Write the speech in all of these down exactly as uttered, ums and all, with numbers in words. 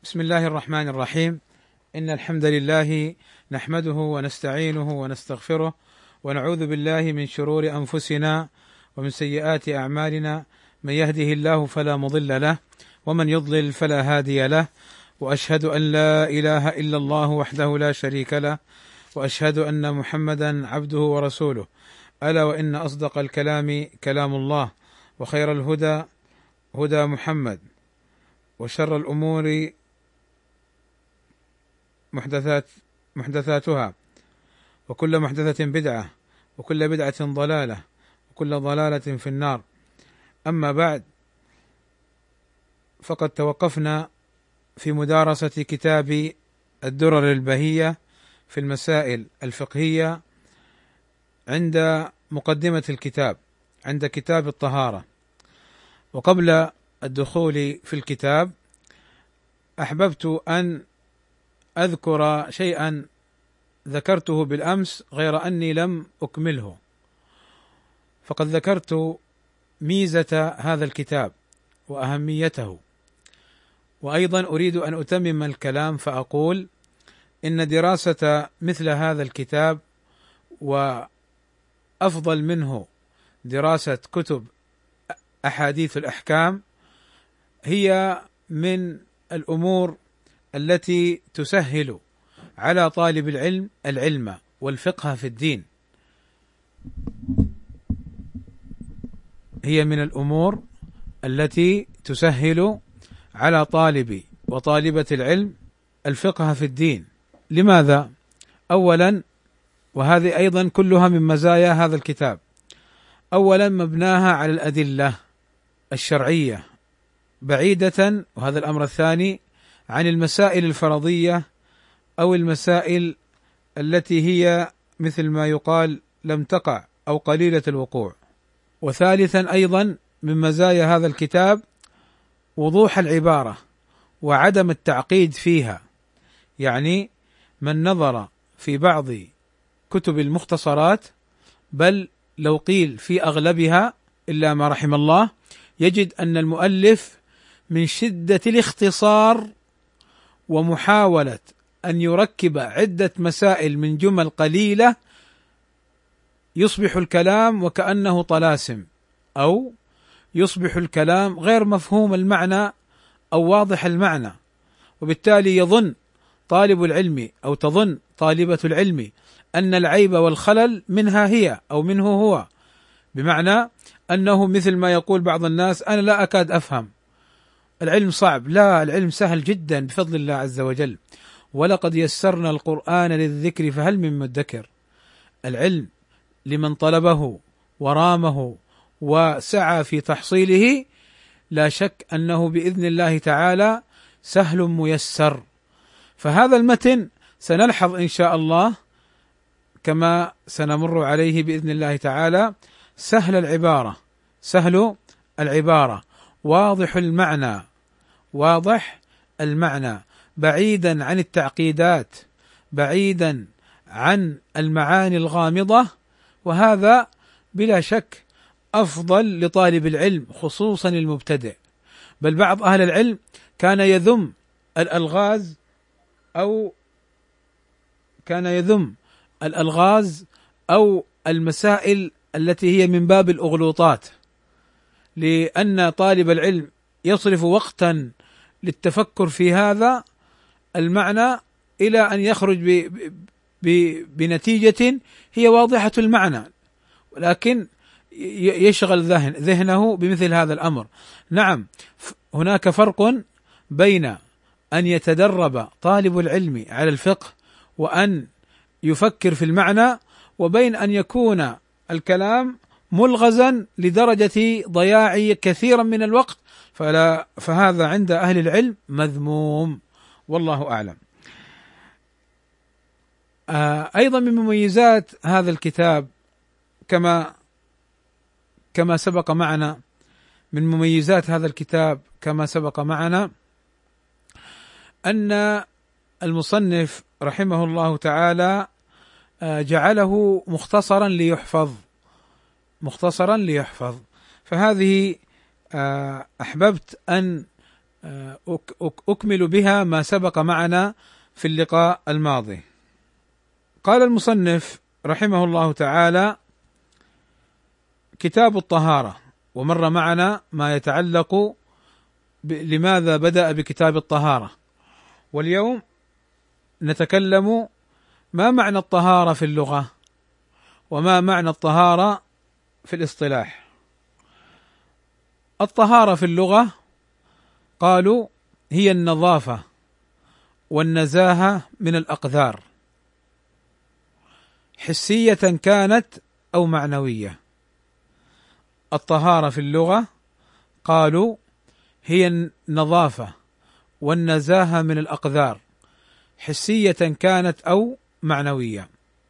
بسم الله الرحمن الرحيم. إن الحمد لله نحمده ونستعينه ونستغفره ونعوذ بالله من شرور أنفسنا ومن سيئات أعمالنا، من يهده الله فلا مضل له ومن يضلل فلا هادي له، وأشهد أن لا إله إلا الله وحده لا شريك له، وأشهد أن محمدا عبده ورسوله. ألا وإن أصدق الكلام كلام الله، وخير الهدى هدى محمد، وشر الأمور محدثات محدثاتها، وكل محدثة بدعة، وكل بدعة ضلالة، وكل ضلالة في النار. أما بعد، فقد توقفنا في مدارسة كتاب الدرر البهية في المسائل الفقهية عند مقدمة الكتاب، عند كتاب الطهارة. وقبل الدخول في الكتاب أحببت أن أذكر شيئا ذكرته بالأمس غير أني لم أكمله، فقد ذكرت ميزة هذا الكتاب وأهميته، وأيضا أريد أن أتمم الكلام فأقول إن دراسة مثل هذا الكتاب وأفضل منه دراسة كتب أحاديث الأحكام هي من الأمور التي تسهل على طالب العلم العلم والفقه في الدين. هي من الأمور التي تسهل على طالب وطالبة العلم الفقه في الدين. لماذا؟ أولا، وهذه أيضا كلها من مزايا هذا الكتاب، أولا مبناها على الأدلة الشرعية بعيدة، وهذا الأمر الثاني، عن المسائل الفرضية أو المسائل التي هي مثل ما يقال لم تقع أو قليلة الوقوع. وثالثا أيضا من مزايا هذا الكتاب وضوح العبارة وعدم التعقيد فيها، يعني من نظر في بعض كتب المختصرات، بل لو قيل في أغلبها إلا ما رحم الله، يجد أن المؤلف من شدة الاختصار ومحاولة أن يركب عدة مسائل من جمل قليلة يصبح الكلام وكأنه طلاسم، أو يصبح الكلام غير مفهوم المعنى أو واضح المعنى، وبالتالي يظن طالب العلم أو تظن طالبة العلم أن العيب والخلل منها هي أو منه هو، بمعنى أنه مثل ما يقول بعض الناس: أنا لا أكاد أفهم، العلم صعب. لا، العلم سهل جدا بفضل الله عز وجل، ولقد يسرنا القرآن للذكر فهل من مدكر. العلم لمن طلبه ورامه وسعى في تحصيله لا شك أنه بإذن الله تعالى سهل ميسر. فهذا المتن سنلحظ إن شاء الله كما سنمر عليه بإذن الله تعالى سهل العبارة، سهل العبارة، واضح المعنى، واضح المعنى، بعيدا عن التعقيدات، بعيدا عن المعاني الغامضة. وهذا بلا شك أفضل لطالب العلم خصوصا المبتدئ. بل بعض أهل العلم كان يذم الألغاز أو كان يذم الألغاز أو المسائل التي هي من باب الأغلوطات، لأن طالب العلم يصرف وقتا للتفكر في هذا المعنى إلى أن يخرج ب ب بنتيجة هي واضحة المعنى، ولكن يشغل ذهن ذهنه بمثل هذا الأمر. نعم، هناك فرق بين أن يتدرب طالب العلم على الفقه وأن يفكر في المعنى، وبين أن يكون الكلام ملغزا لدرجة ضياع كثيرا من الوقت، فلا فهذا عند أهل العلم مذموم، والله أعلم. آه أيضا من مميزات هذا الكتاب كما كما سبق معنا من مميزات هذا الكتاب كما سبق معنا أن المصنف رحمه الله تعالى آه جعله مختصرا ليحفظ، مختصرا ليحفظ. فهذه أحببت أن أكمل بها ما سبق معنا في اللقاء الماضي. قال المصنف رحمه الله تعالى: كتاب الطهارة، ومر معنا ما يتعلق لماذا بدأ بكتاب الطهارة، واليوم نتكلم ما معنى الطهارة في اللغة وما معنى الطهارة في الاصطلاح. الطهارة في اللغة قالوا هي النظافة والنزاهة من الأقذار، حسية كانت أو معنوية. الطهارة في اللغة قالوا هي النظافة والنزاهة من الأقذار، حسية كانت أو معنوية.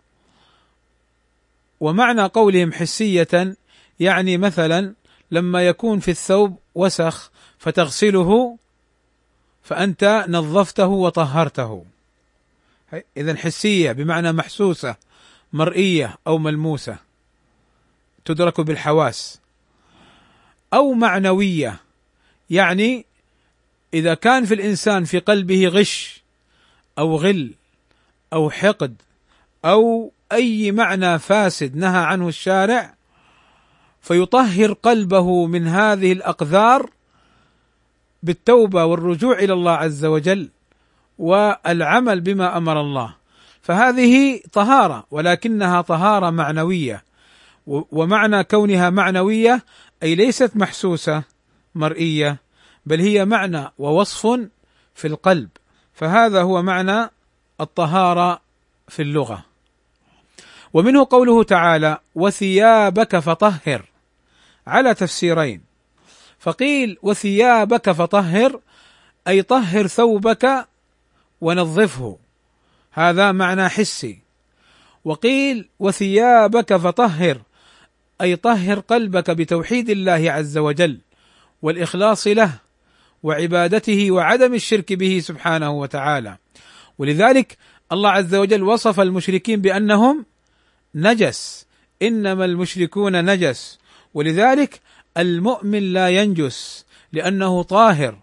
ومعنى قولهم حسية يعني مثلا لما يكون في الثوب وسخ فتغسله فأنت نظفته وطهرته، إذن حسية بمعنى محسوسة مرئية أو ملموسة تدرك بالحواس. أو معنوية يعني إذا كان في الإنسان في قلبه غش أو غل أو حقد أو أي معنى فاسد نهى عنه الشارع، فيطهر قلبه من هذه الأقذار بالتوبة والرجوع إلى الله عز وجل والعمل بما أمر الله، فهذه طهارة، ولكنها طهارة معنوية. ومعنى كونها معنوية أي ليست محسوسة مرئية، بل هي معنى ووصف في القلب، فهذا هو معنى الطهارة في اللغة. ومنه قوله تعالى: وثيابك فطهر، على تفسيرين، فقيل وثيابك فطهر أي طهر ثوبك ونظفه، هذا معنى حسي. وقيل وثيابك فطهر أي طهر قلبك بتوحيد الله عز وجل والإخلاص له وعبادته وعدم الشرك به سبحانه وتعالى. ولذلك الله عز وجل وصف المشركين بأنهم نجس، إنما المشركون نجس، ولذلك المؤمن لا ينجس لأنه طاهر،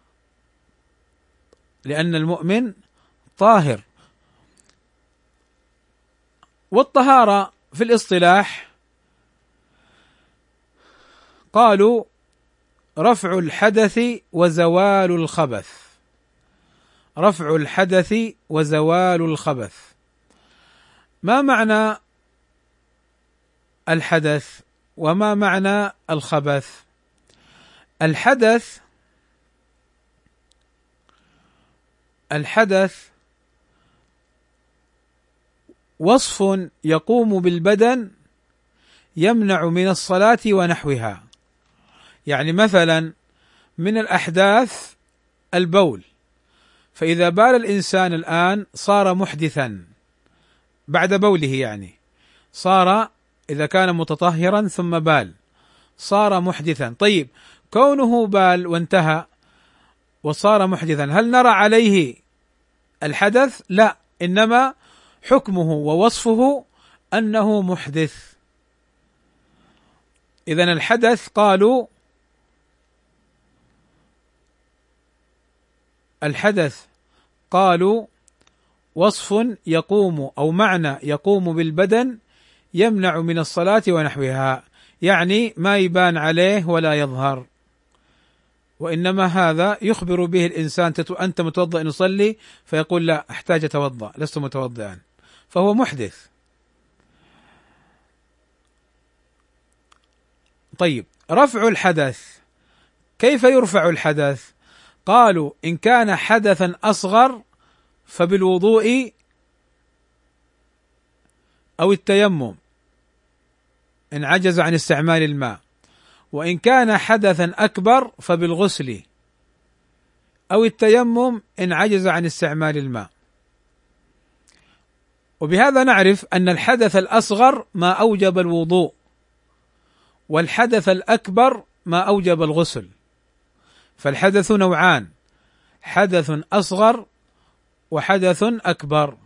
لأن المؤمن طاهر. والطهارة في الاصطلاح قالوا رفع الحدث وزوال الخبث، رفع الحدث وزوال الخبث. ما معنى الحدث وما معنى الخبث؟ الحدث الحدث وصف يقوم بالبدن يمنع من الصلاة ونحوها، يعني مثلا من الأحداث البول، فإذا بال الإنسان الآن صار محدثا بعد بوله، يعني صار إذا كان متطهرا ثم بال صار محدثا. طيب كونه بال وانتهى وصار محدثا، هل نرى عليه الحدث؟ لا، إنما حكمه ووصفه أنه محدث. إذن الحدث قالوا الحدث قالوا وصف يقوم أو معنى يقوم بالبدن يمنع من الصلاة ونحوها، يعني ما يبان عليه ولا يظهر، وإنما هذا يخبر به الإنسان أنت متوضئ نصلي، فيقول لا أحتاج أتوضأ لست متوضئا، فهو محدث. طيب رفع الحدث، كيف يرفع الحدث؟ قالوا إن كان حدثا أصغر فبالوضوء أو التيمم إن عجز عن استعمال الماء، وإن كان حدثا أكبر فبالغسل أو التيمم إن عجز عن استعمال الماء. وبهذا نعرف أن الحدث الأصغر ما أوجب الوضوء، والحدث الأكبر ما أوجب الغسل. فالحدث نوعان: حدث أصغر وحدث أكبر.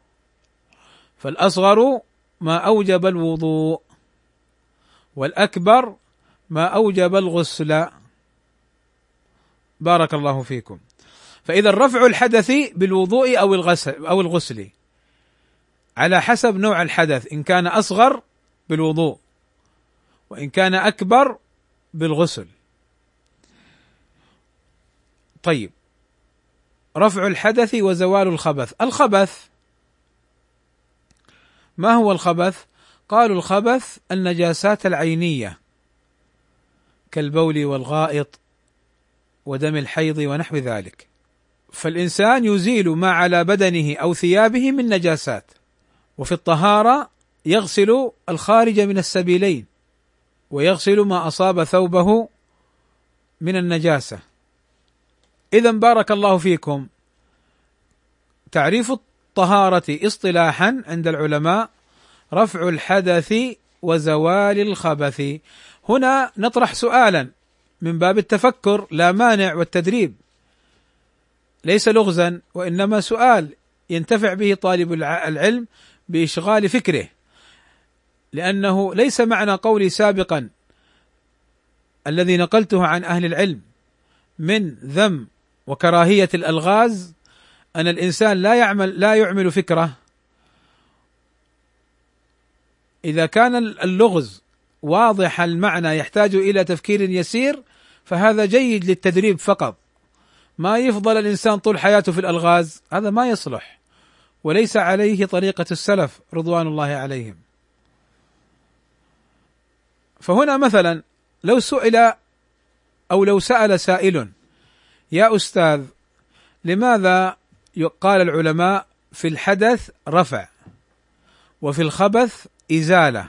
فالأصغر ما أوجب الوضوء، والأكبر ما أوجب الغسل. بارك الله فيكم. فإذا رفع الحدث بالوضوء أو الغسل أو الغسل على حسب نوع الحدث، إن كان أصغر بالوضوء وإن كان أكبر بالغسل. طيب، رفع الحدث وزوال الخبث. الخبث ما هو الخبث؟ قالوا الخبث النجاسات العينية كالبول والغائط ودم الحيض ونحو ذلك، فالإنسان يزيل ما على بدنه أو ثيابه من نجاسات. وفي الطهارة يغسل الخارج من السبيلين ويغسل ما أصاب ثوبه من النجاسة. إذن بارك الله فيكم، تعريف الطهارة اصطلاحا عند العلماء رفع الحدث وزوال الخبث. هنا نطرح سؤالا من باب التفكر لا مانع والتدريب، ليس لغزا وإنما سؤال ينتفع به طالب العلم بإشغال فكره، لأنه ليس معنى قولي سابقا الذي نقلته عن أهل العلم من ذم وكراهية الألغاز أن الإنسان لا يعمل لا يعمل فكره. إذا كان اللغز واضح المعنى يحتاج إلى تفكير يسير فهذا جيد للتدريب فقط، ما يفضل الإنسان طول حياته في الألغاز، هذا ما يصلح وليس عليه طريقة السلف رضوان الله عليهم. فهنا مثلا لو سئل أو لو سأل سائل: يا أستاذ، لماذا قال العلماء في الحدث رفع وفي الخبث إزالة؟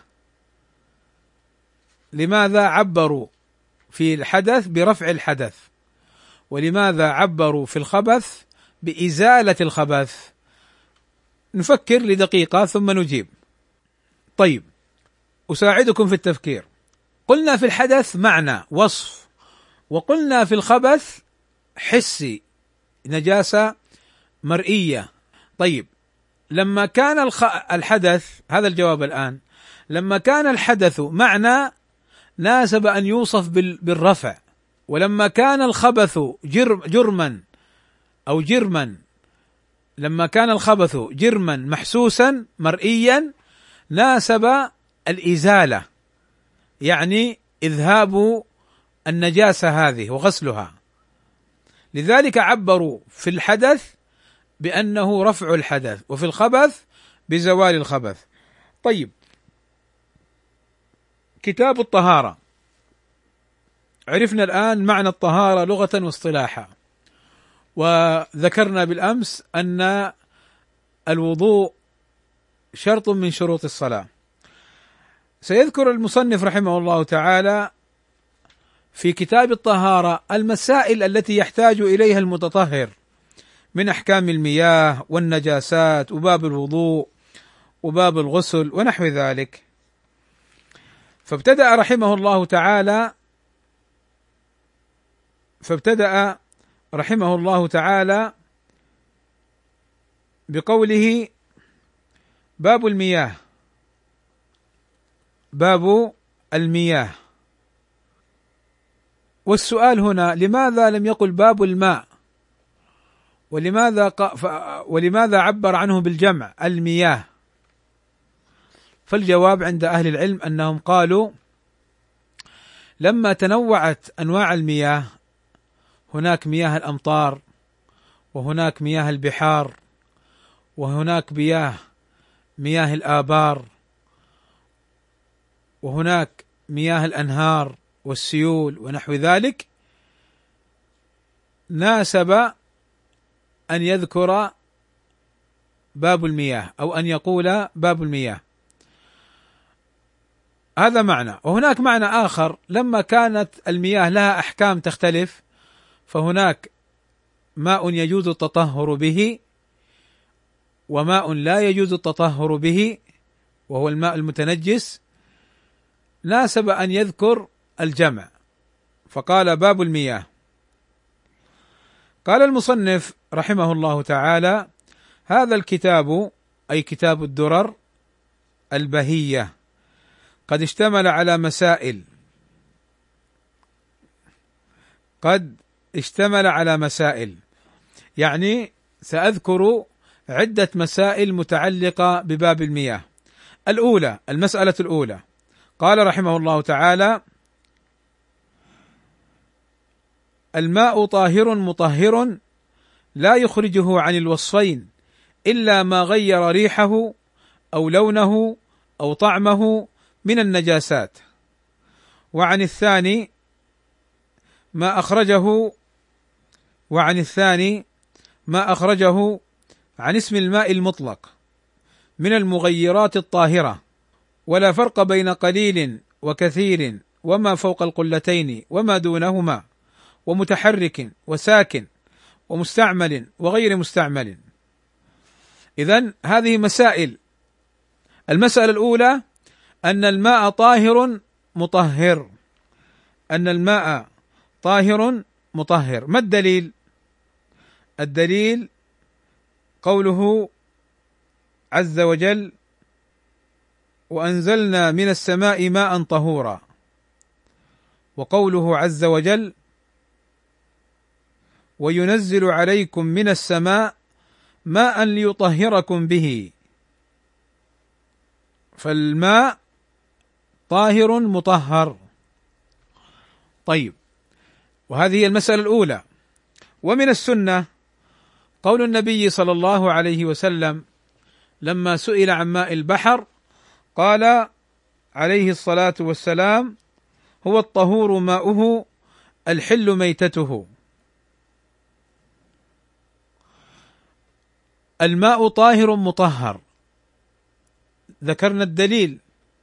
لماذا عبروا في الحدث برفع الحدث ولماذا عبروا في الخبث بإزالة الخبث؟ نفكر لدقيقة ثم نجيب. طيب، أساعدكم في التفكير. قلنا في الحدث معنى وصف، وقلنا في الخبث حسي نجاسة مرئية. طيب، لما كان الخ... الحدث، هذا الجواب الآن، لما كان الحدث معنى ناسب أن يوصف بال... بالرفع، ولما كان الخبث جرم جرما أو جرما لما كان الخبث جرما محسوسا مرئيا ناسب الإزالة، يعني إذهاب النجاسة هذه وغسلها. لذلك عبروا في الحدث بأنه رفع الحدث وفي الخبث بزوال الخبث. طيب، كتاب الطهارة، عرفنا الآن معنى الطهارة لغة واصطلاحا، وذكرنا بالأمس أن الوضوء شرط من شروط الصلاة. سيذكر المصنف رحمه الله تعالى في كتاب الطهارة المسائل التي يحتاج إليها المتطهر من أحكام المياه والنجاسات وباب الوضوء وباب الغسل ونحو ذلك. فابتدأ رحمه الله تعالى فابتدأ رحمه الله تعالى بقوله: باب المياه. باب المياه. والسؤال هنا: لماذا لم يقل باب الماء؟ ولماذا ولماذا عبر عنه بالجمع المياه؟ فالجواب عند أهل العلم أنهم قالوا: لما تنوعت أنواع المياه، هناك مياه الأمطار وهناك مياه البحار وهناك مياه مياه الآبار وهناك مياه الأنهار والسيول ونحو ذلك، ناسب أن يذكر باب المياه أو أن يقول باب المياه. هذا معنى. وهناك معنى آخر: لما كانت المياه لها أحكام تختلف، فهناك ماء يجوز التطهر به وماء لا يجوز التطهر به وهو الماء المتنجس، ناسب أن يذكر الجمع فقال باب المياه. قال المصنف رحمه الله تعالى: هذا الكتاب أي كتاب الدرر البهية قد اشتمل على مسائل قد اشتمل على مسائل، يعني سأذكر عدة مسائل متعلقة بباب المياه. الأولى، المسألة الأولى، قال رحمه الله تعالى: الماء طاهر مطهر لا يخرجه عن الوصفين إلا ما غير ريحه أو لونه أو طعمه من النجاسات. وعن الثاني ما أخرجه وعن الثاني ما أخرجه عن اسم الماء المطلق من المغيرات الطاهرة، ولا فرق بين قليل وكثير وما فوق القلتين وما دونهما، ومتحرك وساكن ومستعمل وغير مستعمل. إذن هذه مسائل. المسألة الأولى أن الماء طاهر مطهر، أن الماء طاهر مطهر. ما الدليل؟ الدليل قوله عز وجل: وأنزلنا من السماء ماء طهورا، وقوله عز وجل: وينزل عليكم من السماء ماء ليطهركم به. فالماء طاهر مطهر. طيب، وهذه هي المسألة الأولى. ومن السنة قول النبي صلى الله عليه وسلم لما سئل عن ماء البحر قال عليه الصلاة والسلام: هو الطهور ماؤه الحل ميتته. الماء طاهر مطهر، ذكرنا الدليل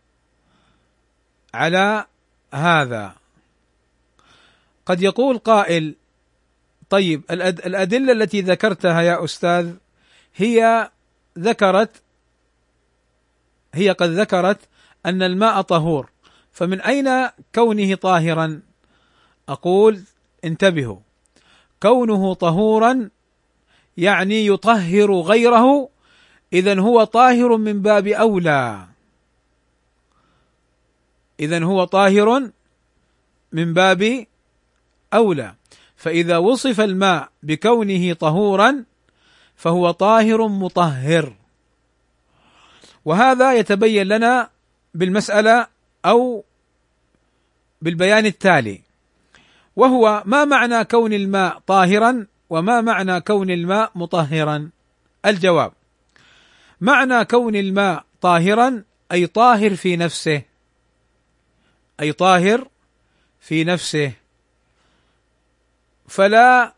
على هذا. قد يقول قائل: طيب الأدلة التي ذكرتها يا أستاذ هي ذكرت هي قد ذكرت أن الماء طهور، فمن أين كونه طاهرا؟ أقول: انتبهوا، كونه طهورا يعني يطهر غيره، إذن هو طاهر من باب أولى، إذن هو طاهر من باب أولى. فإذا وصف الماء بكونه طهورا فهو طاهر مطهر. وهذا يتبين لنا بالمسألة أو بالبيان التالي، وهو: ما معنى كون الماء طاهرا وما معنى كون الماء مطهرا؟ الجواب: معنى كون الماء طاهرا أي طاهر في نفسه، أي طاهر في نفسه، فلا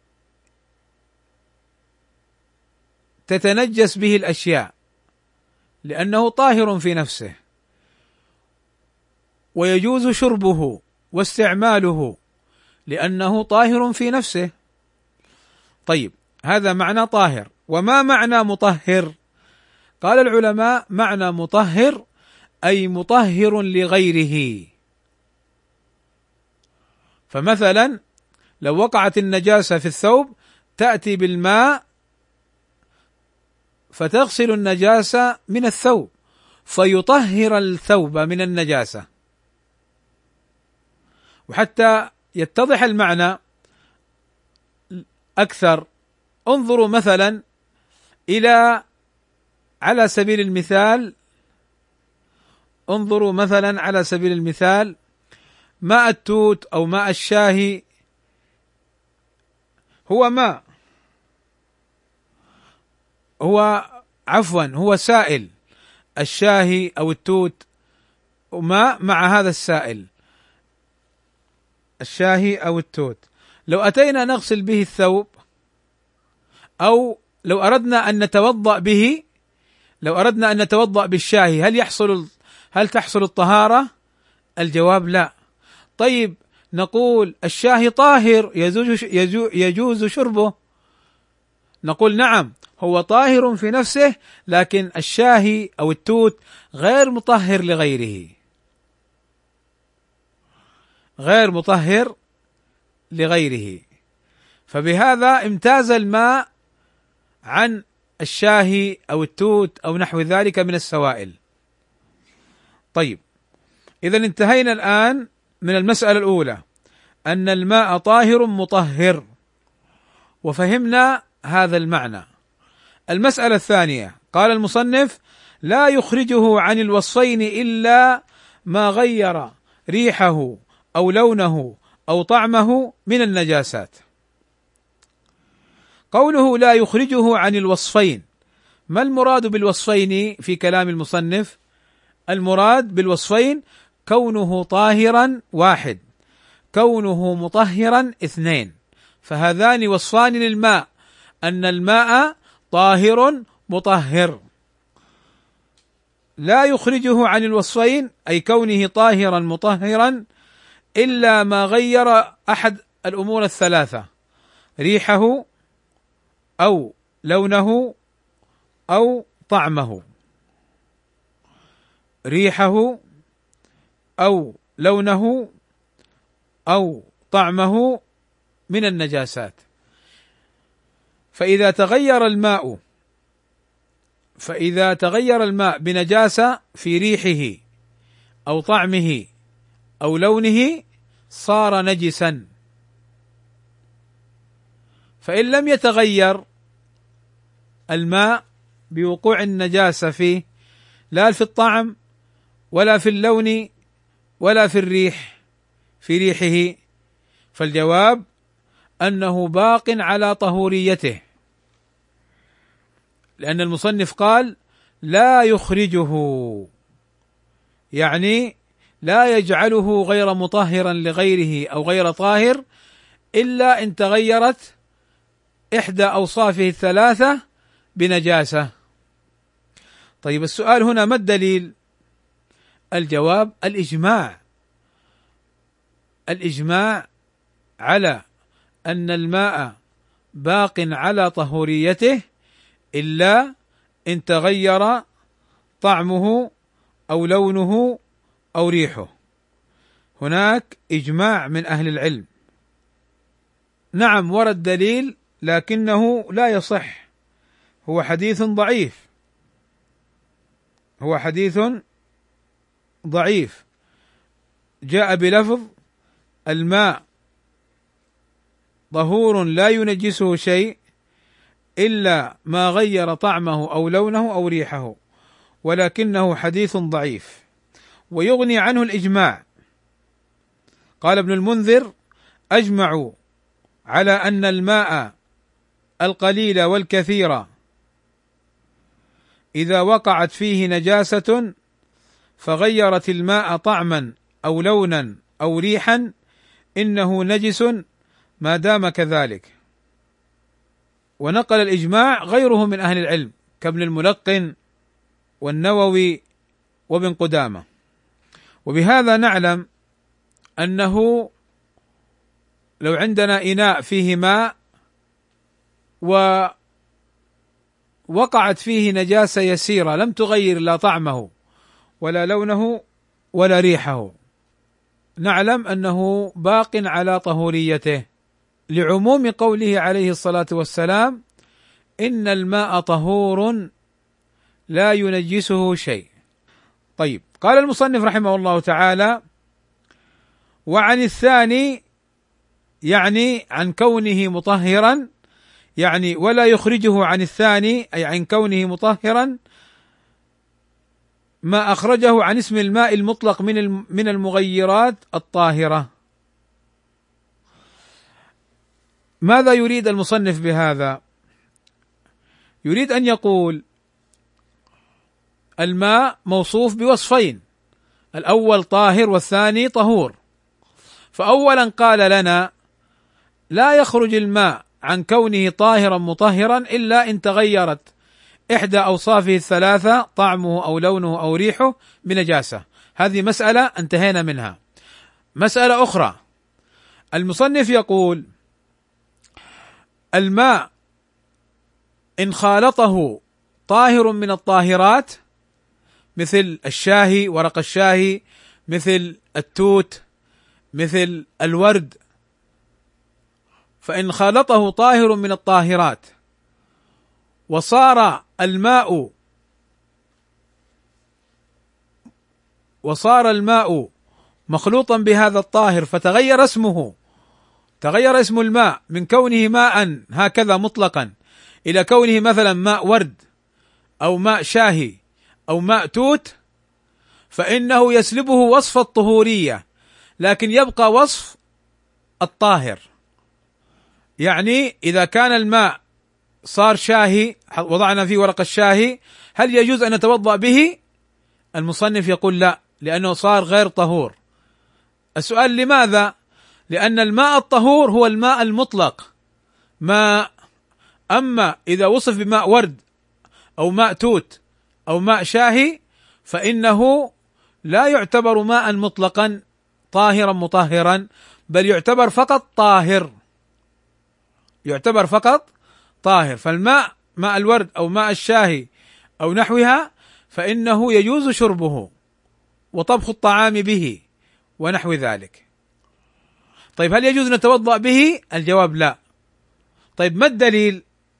تتنجس به الأشياء لأنه طاهر في نفسه، ويجوز شربه واستعماله لأنه طاهر في نفسه. طيب، هذا معنى طاهر. وما معنى مطهر؟ قال العلماء: معنى مطهر أي مطهر لغيره. فمثلا لو وقعت النجاسة في الثوب تأتي بالماء فتغسل النجاسة من الثوب فيطهر الثوب من النجاسة. وحتى يتضح المعنى أكثر، انظروا مثلا إلى على سبيل المثال انظروا مثلا على سبيل المثال ماء التوت أو ماء الشاهي هو ماء هو عفوا هو سائل. الشاهي أو التوت ماء مع هذا السائل، الشاهي أو التوت. لو أتينا نغسل به الثوب أو لو أردنا أن نتوضأ به، لو أردنا أن نتوضأ بالشاهي هل يحصل هل تحصل الطهارة؟ الجواب لا. طيب، نقول الشاهي طاهر يجوز يجوز شربه، نقول نعم هو طاهر في نفسه، لكن الشاهي أو التوت غير مطهر لغيره، غير مطهر لغيره. فبهذا امتاز الماء عن الشاهي أو التوت أو نحو ذلك من السوائل. طيب، إذا انتهينا الآن من المسألة الأولى، أن الماء طاهر مطهر، وفهمنا هذا المعنى. المسألة الثانية، قال المصنف: لا يخرجه عن الوصفين إلا ما غير ريحه أو لونه أو طعمه من النجاسات. قوله لا يخرجه عن الوصفين، ما المراد بالوصفين في كلام المصنف؟ المراد بالوصفين كونه طاهرا واحد، كونه مطهرا اثنين، فهذان وصفان للماء، أن الماء طاهر مطهر. لا يخرجه عن الوصفين أي كونه طاهرا مطهرا إلا ما غير أحد الأمور الثلاثة: ريحه أو لونه أو طعمه. ريحه أو لونه أو طعمه من النجاسات. فإذا تغير الماء فإذا تغير الماء بنجاسة في ريحه أو طعمه أو لونه صار نجسا. فإن لم يتغير الماء بوقوع النجاسة فيه، لا في الطعم ولا في اللون ولا في الريح في ريحه، فالجواب أنه باق على طهوريته، لأن المصنف قال لا يخرجه، يعني لا يجعله غير مطهرا لغيره أو غير طاهر إلا إن تغيرت إحدى أوصافه الثلاثة بنجاسة. طيب السؤال هنا: ما الدليل؟ الجواب: الإجماع الإجماع على أن الماء باق على طهوريته إلا إن تغير طعمه أو لونه أو ريحه. هناك إجماع من أهل العلم. نعم ورد دليل لكنه لا يصح، هو حديث ضعيف هو حديث ضعيف جاء بلفظ: الماء طهور لا ينجسه شيء إلا ما غير طعمه أو لونه أو ريحه، ولكنه حديث ضعيف ويغني عنه الإجماع. قال ابن المنذر: أجمعوا على أن الماء القليل والكثير إذا وقعت فيه نجاسة فغيرت الماء طعما أو لونا أو ريحا إنه نجس ما دام كذلك. ونقل الإجماع غيره من أهل العلم كابن الملقن والنووي وابن قدامة. وبهذا نعلم أنه لو عندنا إناء فيه ماء ووقعت فيه نجاسة يسيرة لم تغير لا طعمه ولا لونه ولا ريحه، نعلم أنه باق على طهوريته، لعموم قوله عليه الصلاة والسلام: إن الماء طهور لا ينجسه شيء. طيب، قال المصنف رحمه الله تعالى: وعن الثاني، يعني عن كونه مطهرا، يعني ولا يخرجه عن الثاني أي عن كونه مطهرا ما أخرجه عن اسم الماء المطلق من من المغيرات الطاهرة. ماذا يريد المصنف بهذا؟ يريد أن يقول الماء موصوف بوصفين، الأول طاهر والثاني طهور. فأولا قال لنا لا يخرج الماء عن كونه طاهرا مطهرا إلا إن تغيرت إحدى أوصافه الثلاثة: طعمه أو لونه أو ريحه بنجاسة. هذه مسألة انتهينا منها. مسألة أخرى، المصنف يقول: الماء إن خالطه طاهر من الطاهرات مثل الشاهي، ورق الشاهي، مثل التوت، مثل الورد، فإن خالطه طاهر من الطاهرات وصار الماء وصار الماء مخلوطا بهذا الطاهر فتغير اسمه تغير اسم الماء من كونه ماء هكذا مطلقا إلى كونه مثلا ماء ورد أو ماء شاهي أو ماء توت، فإنه يسلبه وصف الطهورية لكن يبقى وصف الطاهر. يعني إذا كان الماء صار شاهي، وضعنا فيه ورق الشاهي، هل يجوز أن نتوضأ به؟ المصنف يقول لا، لأنه صار غير طهور. السؤال لماذا؟ لأن الماء الطهور هو الماء المطلق ماء، أما إذا وصف بماء ورد أو ماء توت أو ماء شاهي فإنه لا يعتبر ماء مطلقا طاهرا مطهرا، بل يعتبر فقط طاهر، يعتبر فقط طاهر. فالماء ماء الورد أو ماء الشاهي أو نحوها فإنه يجوز شربه وطبخ الطعام به ونحو ذلك. طيب هل يجوز نتوضأ به؟ الجواب لا. طيب ما الدليل؟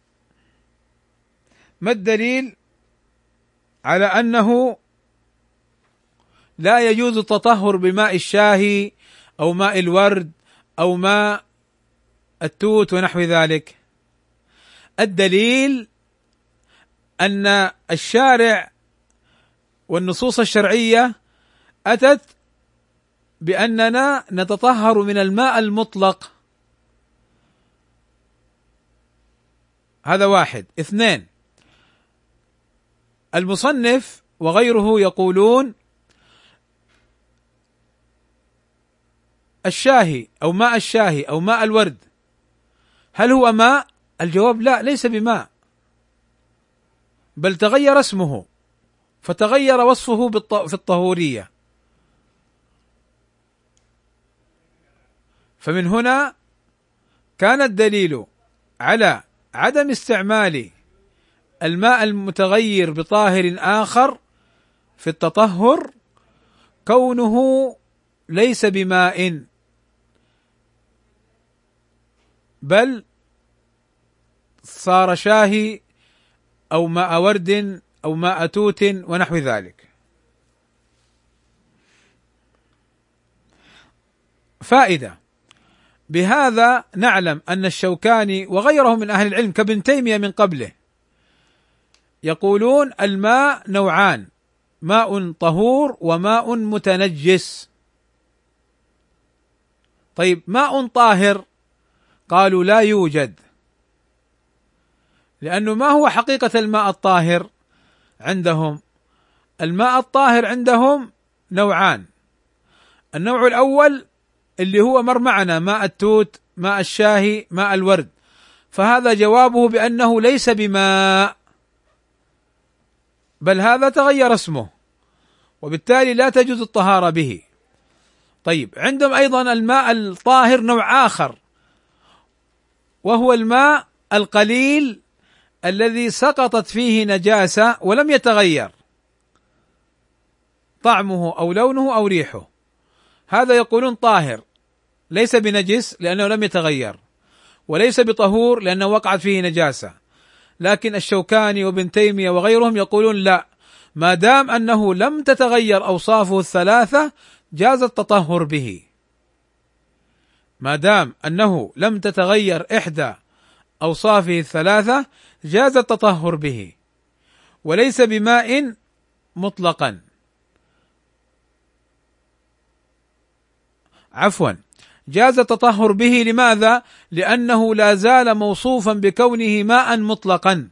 ما الدليل على أنه لا يجوز التطهر بماء الشاهي أو ماء الورد أو ماء التوت ونحو ذلك؟ الدليل أن الشارع والنصوص الشرعية أتت بأننا نتطهر من الماء المطلق. هذا واحد. اثنين، المصنف وغيره يقولون الشاهي أو ماء الشاهي أو ماء الورد هل هو ماء؟ الجواب لا، ليس بماء، بل تغير اسمه فتغير وصفه في الطهورية. فمن هنا كان الدليل على عدم استعمال الماء المتغير بطاهر آخر في التطهر كونه ليس بماء، بل صار شاهي أو ماء ورد أو ماء توت ونحو ذلك. فائدة: بهذا نعلم أن الشوكاني وغيره من أهل العلم كابن تيمية من قبله يقولون الماء نوعان: ماء طهور وماء متنجس. طيب ماء طاهر؟ قالوا لا يوجد، لأنه ما هو حقيقة الماء الطاهر عندهم؟ الماء الطاهر عندهم نوعان: النوع الأول اللي هو مر معنا ماء التوت، ماء الشاهي، ماء الورد، فهذا جوابه بأنه ليس بماء، بل هذا تغير اسمه وبالتالي لا تجوز الطهارة به. طيب عندهم أيضا الماء الطاهر نوع آخر، وهو الماء القليل الذي سقطت فيه نجاسة ولم يتغير طعمه أو لونه أو ريحه، هذا يقولون طاهر ليس بنجس لأنه لم يتغير، وليس بطهور لأنه وقعت فيه نجاسة. لكن الشوكاني وابن تيمية وغيرهم يقولون لا، ما دام أنه لم تتغير أوصافه الثلاثة جاز التطهر به، ما دام أنه لم تتغير إحدى أوصافه الثلاثة جاز التطهر به، وليس بماء مطلقا. عفوا جاز التطهر به، لماذا؟ لأنه لا زال موصوفا بكونه ماء مطلقا،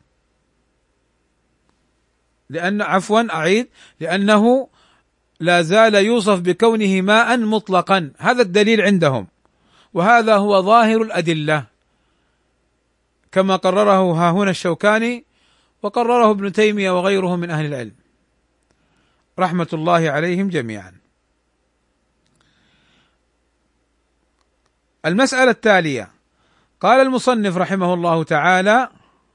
لأن عفوا أعيد لأنه لا زال يوصف بكونه ماء مطلقا، هذا الدليل عندهم، وهذا هو ظاهر الأدلة كما قرره ها هنا الشوكاني وقرره ابن تيمية وغيره من أهل العلم رحمة الله عليهم جميعا. المسألة التالية: قال المصنف رحمه الله تعالى: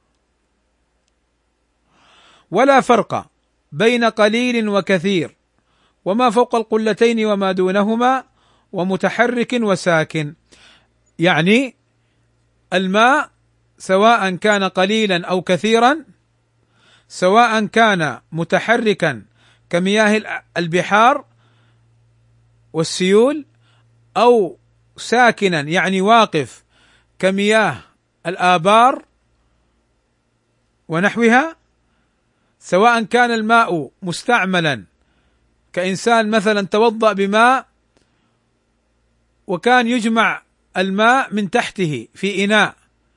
ولا فرق بين قليل وكثير وما فوق القلتين وما دونهما ومتحرك وساكن. يعني الماء سواء كان قليلا أو كثيرا، سواء كان متحركا كمياه البحار والسيول، أو ساكنا يعني واقف كمياه الآبار ونحوها، سواء كان الماء مستعملا كإنسان مثلا توضأ بماء وكان يجمع الماء من تحته في إناء،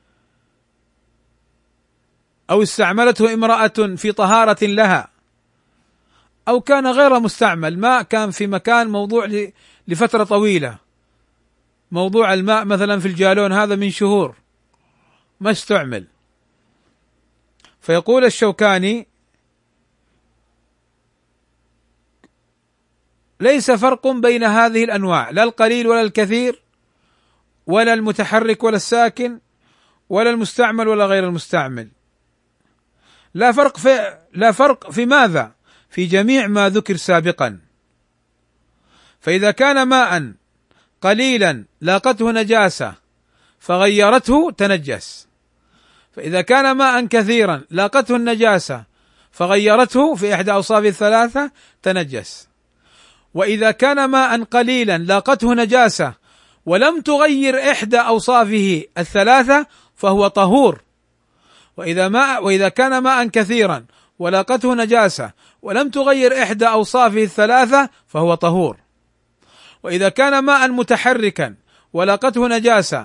أو استعملته امرأة في طهارة لها، أو كان غير مستعمل، ماء كان في مكان موضوع لفترة طويلة، موضوع الماء مثلا في الجالون هذا من شهور ما استعمل. فيقول الشوكاني: ليس فرق بين هذه الأنواع، لا القليل ولا الكثير ولا المتحرك ولا الساكن ولا المستعمل ولا غير المستعمل، لا فرق في لا فرق في ماذا؟ في جميع ما ذكر سابقا. فإذا كان ماء قليلا لاقته نجاسة فغيرته تنجس، فإذا كان ماء كثيرا لاقته النجاسة فغيرته في إحدى أوصافه الثلاثة تنجس. وإذا كان ماء قليلا لاقته نجاسة ولم تغير إحدى أوصافه الثلاثة فهو طهور. وإذا ماء وإذا كان ماء كثيرا ولاقته نجاسة ولم تغير إحدى أوصافه الثلاثة فهو طهور. وإذا كان ماء متحركا ولاقته نجاسة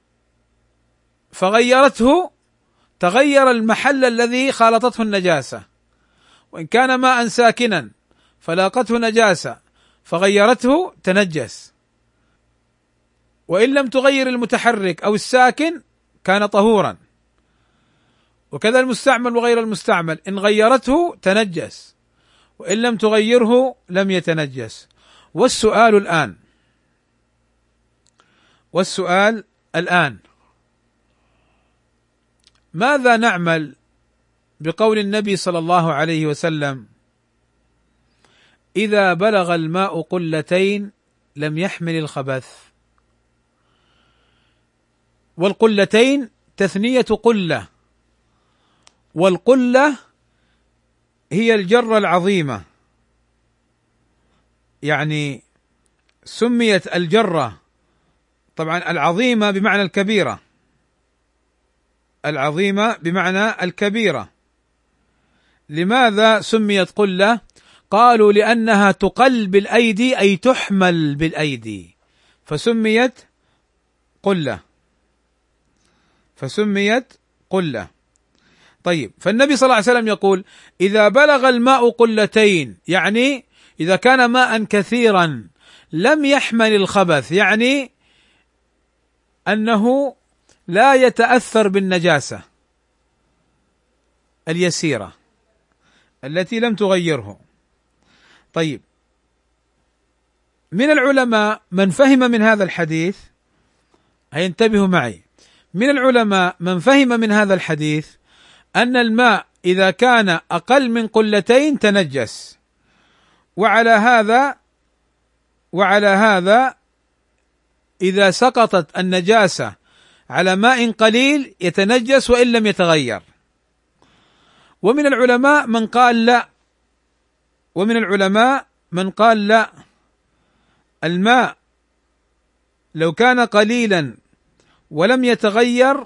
فغيرته تغير المحل الذي خالطته النجاسة. وإن كان ماء ساكنا فلاقته نجاسة فغيرته تنجس. وإن لم تغير المتحرك أو الساكن كان طهورا. وكذا المستعمل وغير المستعمل إن غيرته تنجس، وإن لم تغيره لم يتنجس. والسؤال الآن والسؤال الآن ماذا نعمل بقول النبي صلى الله عليه وسلم: إذا بلغ الماء قلتين لم يحمل الخبث؟ والقلتين تثنية قلة، والقلة هي الجرة العظيمة، يعني سميت الجرة طبعا العظيمة بمعنى الكبيرة، العظيمة بمعنى الكبيرة. لماذا سميت قلة؟ قالوا لأنها تقل بالأيدي أي تحمل بالأيدي فسميت قلة فسميت قلة. طيب، فالنبي صلى الله عليه وسلم يقول: إذا بلغ الماء قلتين، يعني إذا كان ماء كثيرا لم يحمل الخبث، يعني أنه لا يتأثر بالنجاسة اليسيرة التي لم تغيره. طيب، من العلماء من فهم من هذا الحديث، هينتبهوا معي، من العلماء من فهم من هذا الحديث أن الماء إذا كان أقل من قلتين تنجس، وعلى هذا وعلى هذا إذا سقطت النجاسة على ماء قليل يتنجس وإن لم يتغير. ومن العلماء من قال لا ومن العلماء من قال لا الماء لو كان قليلا ولم يتغير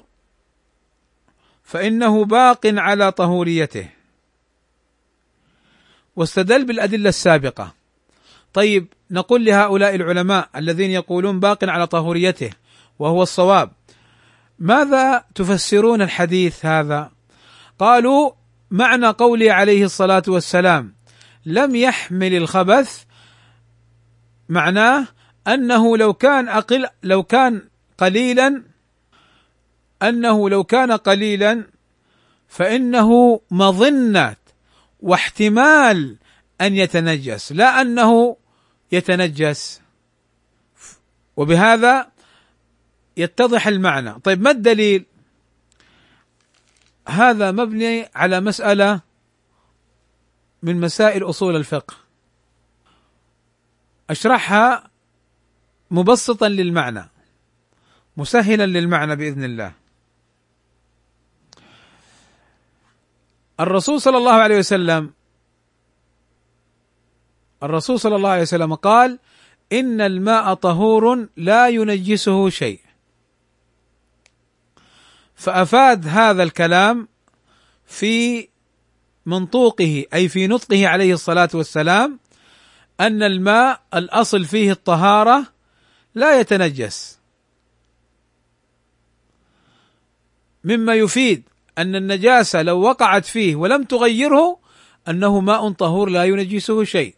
فإنه باق على طهوريته، واستدل بالأدلة السابقة. طيب، نقول لهؤلاء العلماء الذين يقولون باق على طهوريته وهو الصواب: ماذا تفسرون الحديث هذا؟ قالوا: معنى قوله عليه الصلاة والسلام لم يحمل الخبث معناه أنه لو كان أقل لو كان قليلا أنه لو كان قليلا فإنه مظنة واحتمال أن يتنجس، لا أنه يتنجس. وبهذا يتضح المعنى. طيب، ما الدليل؟ هذا مبني على مسألة من مسائل أصول الفقه، أشرحها مبسطا للمعنى مسهلا للمعنى بإذن الله. الرسول صلى الله عليه وسلم الرسول صلى الله عليه وسلم قال: إن الماء طهور لا ينجسه شيء. فأفاد هذا الكلام في منطوقه أي في نطقه عليه الصلاة والسلام أن الماء الأصل فيه الطهارة لا يتنجس، مما يفيد أن النجاسة لو وقعت فيه ولم تغيره أنه ماء طهور لا ينجسه شيء.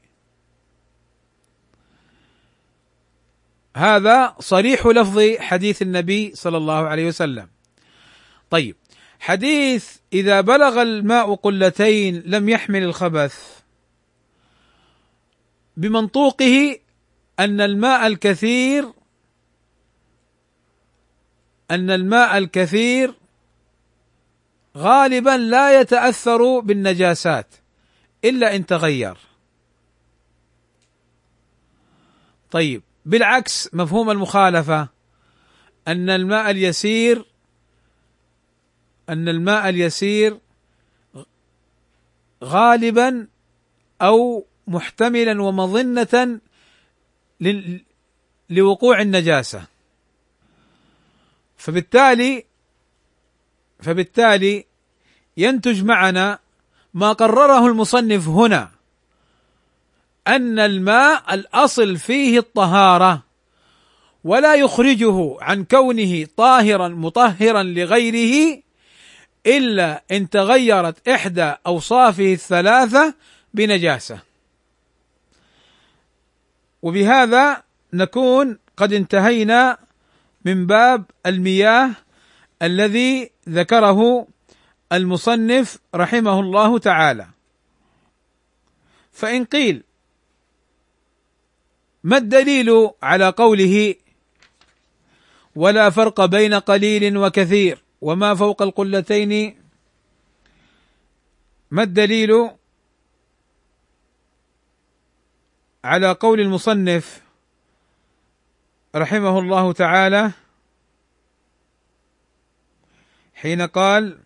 هذا صريح لفظ حديث النبي صلى الله عليه وسلم. طيب، حديث إذا بلغ الماء قلتين لم يحمل الخبث، بمنطوقه أن الماء الكثير أن الماء الكثير غالبا لا يتأثر بالنجاسات إلا إن تغير. طيب، بالعكس مفهوم المخالفة أن الماء اليسير أن الماء اليسير غالبا أو محتملا ومظنة لوقوع النجاسة، فبالتالي فبالتالي ينتج معنا ما قرره المصنف هنا، أن الماء الأصل فيه الطهارة ولا يخرجه عن كونه طاهرا مطهرا لغيره إلا إن تغيرت إحدى أوصافه الثلاثة بنجاسة. وبهذا نكون قد انتهينا من باب المياه الذي ذكره المصنف رحمه الله تعالى. فإن قيل ما الدليل على قوله ولا فرق بين قليل وكثير وما فوق القلتين، ما الدليل على قول المصنف رحمه الله تعالى حين قال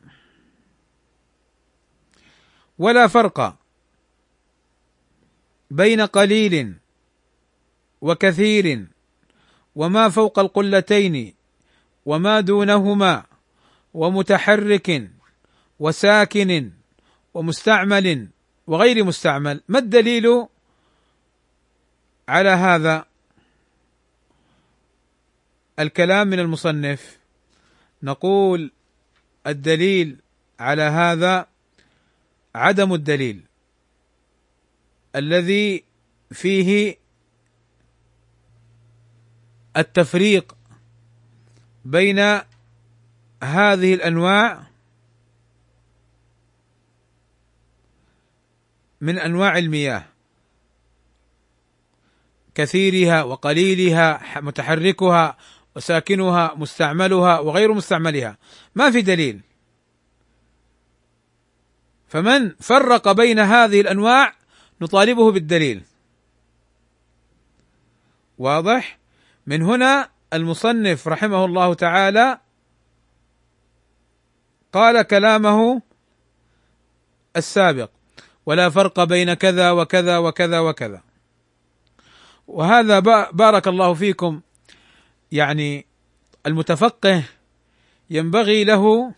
ولا فرق بين قليل وكثير وما فوق القلتين وما دونهما ومتحرك وساكن ومستعمل وغير مستعمل؟ ما الدليل على هذا الكلام من المصنف؟ نقول الدليل على هذا عدم الدليل الذي فيه التفريق بين هذه الأنواع من أنواع المياه، كثيرها وقليلها، متحركها وساكنها، مستعملها وغير مستعملها، ما في دليل. فمن فرق بين هذه الأنواع نطالبه بالدليل. واضح؟ من هنا المصنف رحمه الله تعالى قال كلامه السابق ولا فرق بين كذا وكذا وكذا وكذا. وهذا بارك الله فيكم، يعني المتفقه ينبغي له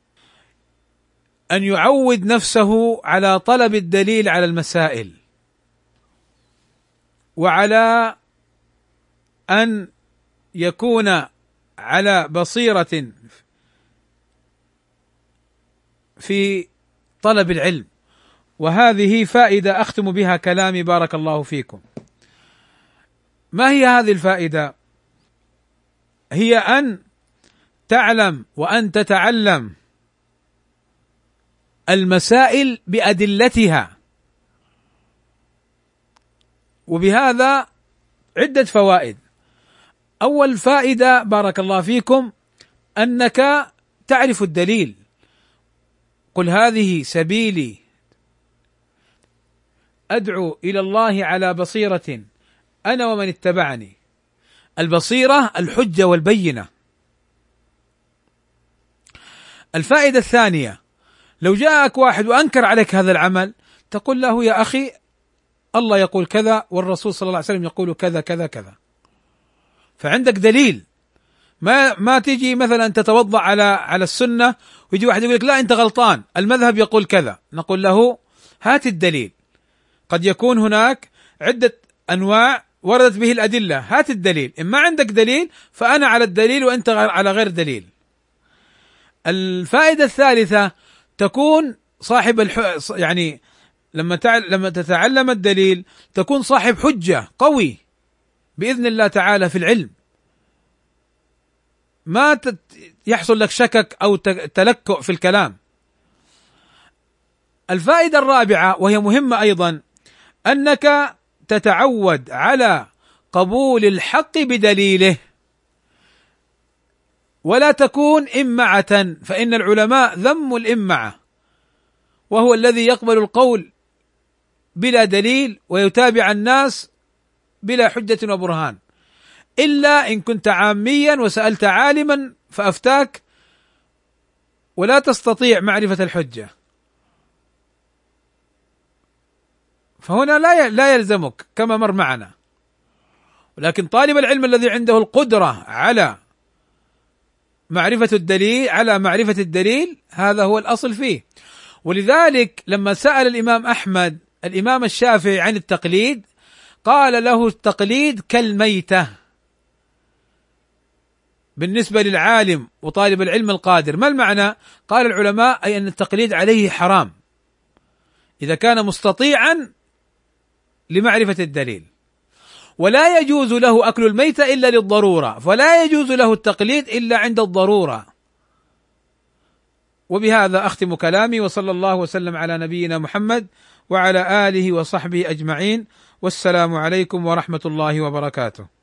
أن يعود نفسه على طلب الدليل على المسائل، وعلى أن يكون على بصيرة في طلب العلم. وهذه فائدة أختم بها كلامي بارك الله فيكم. ما هي هذه الفائدة؟ هي أن تعلم وأن تتعلم المسائل بأدلتها، وبهذا عدة فوائد. أول فائدة بارك الله فيكم أنك تعرف الدليل. قل هذه سبيلي أدعو إلى الله على بصيرة أنا ومن اتبعني. البصيرة الحجة والبينة. الفائدة الثانية، لو جاءك واحد وأنكر عليك هذا العمل تقول له يا أخي الله يقول كذا والرسول صلى الله عليه وسلم يقول كذا كذا كذا، فعندك دليل. ما ما تيجي مثلا تتوضا على على السنه ويجي واحد يقول لك لا انت غلطان المذهب يقول كذا، نقول له هات الدليل. قد يكون هناك عده انواع وردت به الادله، هات الدليل. ان ما عندك دليل فانا على الدليل وانت على غير دليل. الفائده الثالثه تكون صاحب الح... يعني لما تع... لما تتعلم الدليل تكون صاحب حجه قوي باذن الله تعالى في العلم، ما تت... يحصل لك شكك او ت... تلكؤ في الكلام. الفائده الرابعه وهي مهمه ايضا، انك تتعود على قبول الحق بدليله، ولا تكون إمعة، فإن العلماء ذموا الإمعة، وهو الذي يقبل القول بلا دليل ويتابع الناس بلا حجة وبرهان، إلا إن كنت عاميا وسألت عالما فأفتاك ولا تستطيع معرفة الحجة، فهنا لا لا يلزمك كما مر معنا. ولكن طالب العلم الذي عنده القدرة على معرفة الدليل على معرفة الدليل هذا هو الأصل فيه. ولذلك لما سأل الإمام أحمد الإمام الشافعي عن التقليد قال له التقليد كالميتة بالنسبة للعالم وطالب العلم القادر. ما المعنى؟ قال العلماء أي أن التقليد عليه حرام إذا كان مستطيعا لمعرفة الدليل، ولا يجوز له أكل الميتة إلا للضرورة، فلا يجوز له التقليد إلا عند الضرورة. وبهذا أختم كلامي، وصلى الله وسلم على نبينا محمد وعلى آله وصحبه أجمعين، والسلام عليكم ورحمة الله وبركاته.